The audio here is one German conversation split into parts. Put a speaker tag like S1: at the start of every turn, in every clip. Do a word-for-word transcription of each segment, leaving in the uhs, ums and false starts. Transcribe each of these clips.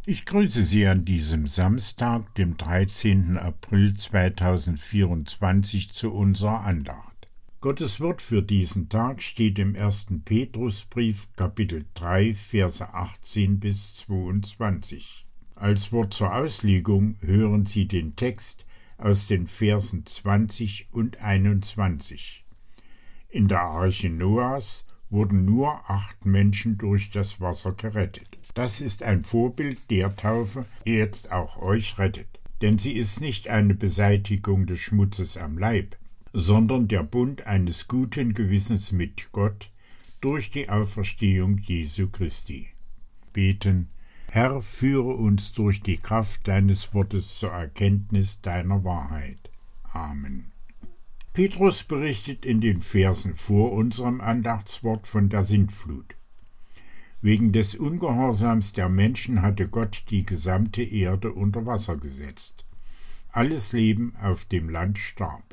S1: Ich grüße Sie an diesem Samstag, dem dreizehnten April zweitausendvierundzwanzig, zu unserer Andacht. Gottes Wort für diesen Tag steht im ersten Petrusbrief, Kapitel drei, Verse achtzehn bis zweiundzwanzig. Als Wort zur Auslegung hören Sie den Text aus den Versen zwanzig und einundzwanzig. In der Arche Noahs wurden nur acht Menschen durch das Wasser gerettet. Das ist ein Vorbild der Taufe, die jetzt auch euch rettet. Denn sie ist nicht eine Beseitigung des Schmutzes am Leib, sondern der Bund eines guten Gewissens mit Gott durch die Auferstehung Jesu Christi. Beten: Herr, führe uns durch die Kraft deines Wortes zur Erkenntnis deiner Wahrheit. Amen. Petrus berichtet in den Versen vor unserem Andachtswort von der Sintflut. Wegen des Ungehorsams der Menschen hatte Gott die gesamte Erde unter Wasser gesetzt. Alles Leben auf dem Land starb.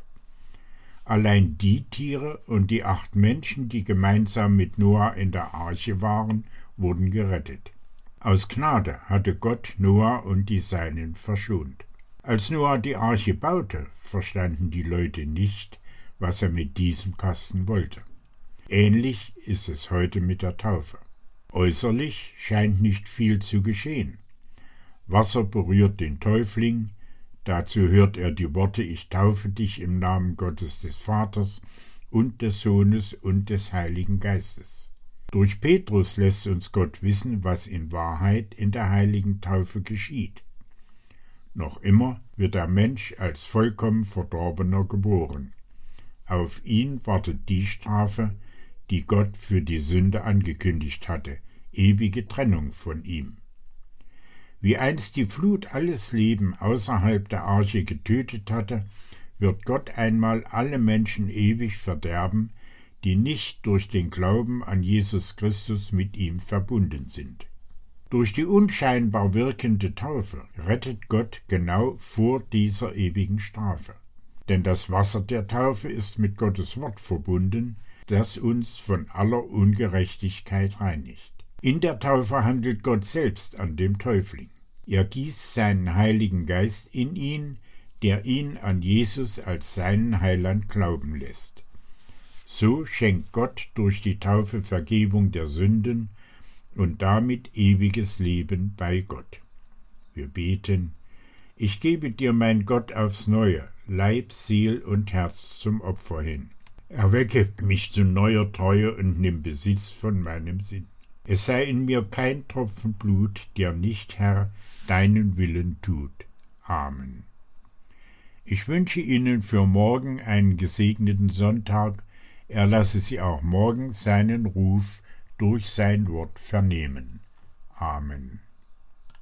S1: Allein die Tiere und die acht Menschen, die gemeinsam mit Noah in der Arche waren, wurden gerettet. Aus Gnade hatte Gott Noah und die Seinen verschont. Als Noah die Arche baute, verstanden die Leute nicht, was er mit diesem Kasten wollte. Ähnlich ist es heute mit der Taufe. Äußerlich scheint nicht viel zu geschehen. Wasser berührt den Täufling, dazu hört er die Worte: Ich taufe dich im Namen Gottes des Vaters und des Sohnes und des Heiligen Geistes. Durch Petrus lässt uns Gott wissen, was in Wahrheit in der heiligen Taufe geschieht. Noch immer wird der Mensch als vollkommen Verdorbener geboren. Auf ihn wartet die Strafe, die Gott für die Sünde angekündigt hatte, ewige Trennung von ihm. Wie einst die Flut alles Leben außerhalb der Arche getötet hatte, wird Gott einmal alle Menschen ewig verderben, die nicht durch den Glauben an Jesus Christus mit ihm verbunden sind. Durch die unscheinbar wirkende Taufe rettet Gott genau vor dieser ewigen Strafe. Denn das Wasser der Taufe ist mit Gottes Wort verbunden, das uns von aller Ungerechtigkeit reinigt. In der Taufe handelt Gott selbst an dem Täufling. Er gießt seinen Heiligen Geist in ihn, der ihn an Jesus als seinen Heiland glauben lässt. So schenkt Gott durch die Taufe Vergebung der Sünden und damit ewiges Leben bei Gott. Wir beten: Ich gebe dir, mein Gott, aufs Neue Leib, Seel und Herz zum Opfer hin. Erwecke mich zu neuer Treue und nimm Besitz von meinem Sinn. Es sei in mir kein Tropfen Blut, der nicht, Herr, deinen Willen tut. Amen. Ich wünsche Ihnen für morgen einen gesegneten Sonntag. Er lasse Sie auch morgen seinen Ruf durch sein Wort vernehmen. Amen.